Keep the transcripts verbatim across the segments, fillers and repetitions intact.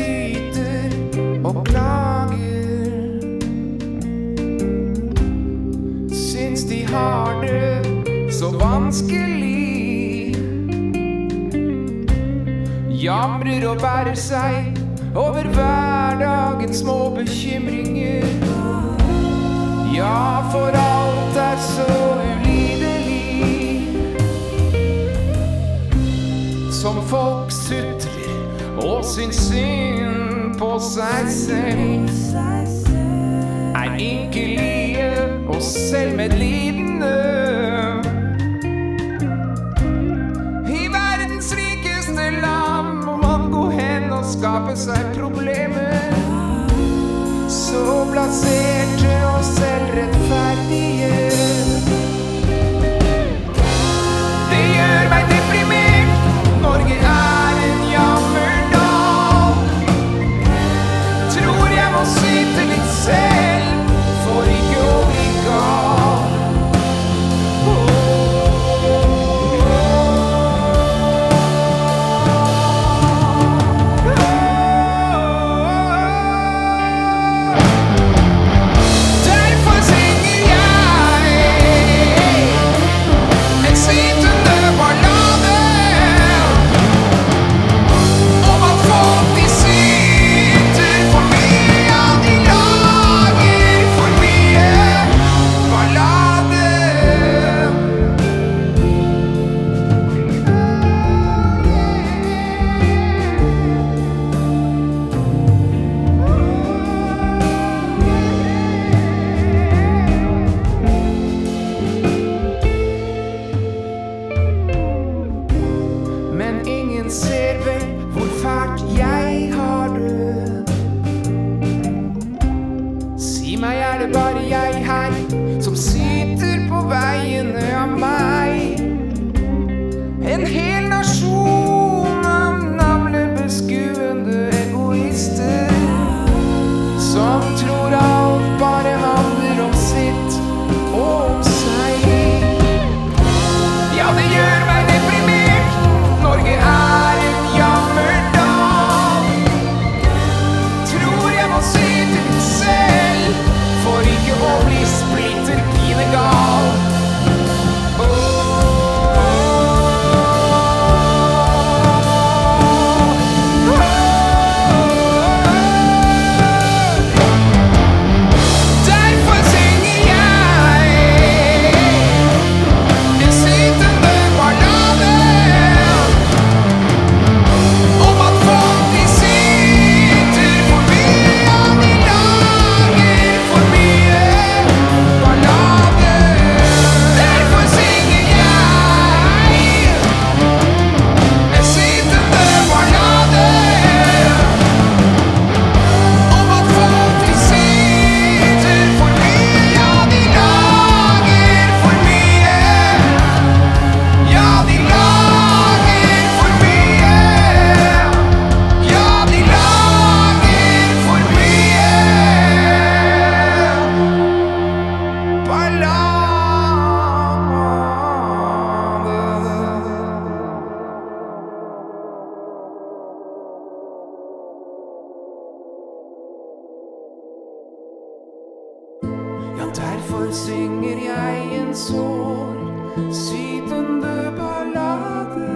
syter og plager, syns de har det så vanskelig, jamrer og bærer seg over hverdagens små bekymringer. Ja, for alt er så ulidelig, som folk sutrer og syns synd på seg selv, er ynkelige og selvmedlidende. I verdens rikeste land må man gå hen og skape seg problemer, så plasserte og selvrettferdige. Det gjør meg deprimert. Norge er en jammerdal. Tror jeg må syte litt selv for ikke å bli gal. Ser vel hvor fælt jeg har det. Si meg, er det bare jeg her som syter på veiene av meg? En hel nasjon av navlebeskuende egoister som tror alt bare handler om sitt og om seg. Ja, det gjør meg deprimert. Norge er en jammerdal. Tror jeg må syte litt selv for ikke å bli splitter pinegal. Ja, derfor synger jeg en sår, sytende ballade.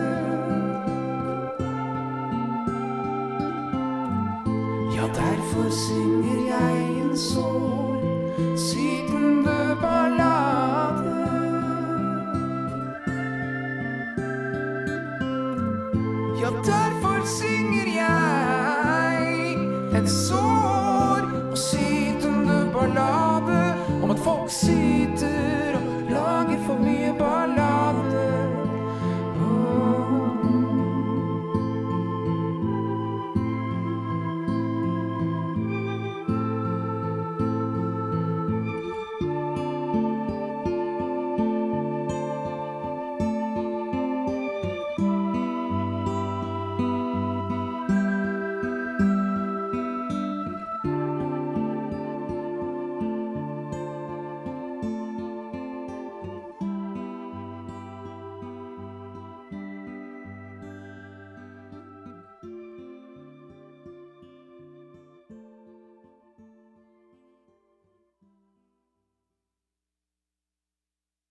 Ja, derfor synger jeg en sår, sytende ballade. Ja, derfor synger jeg en sår og sytende ballade om at folk syter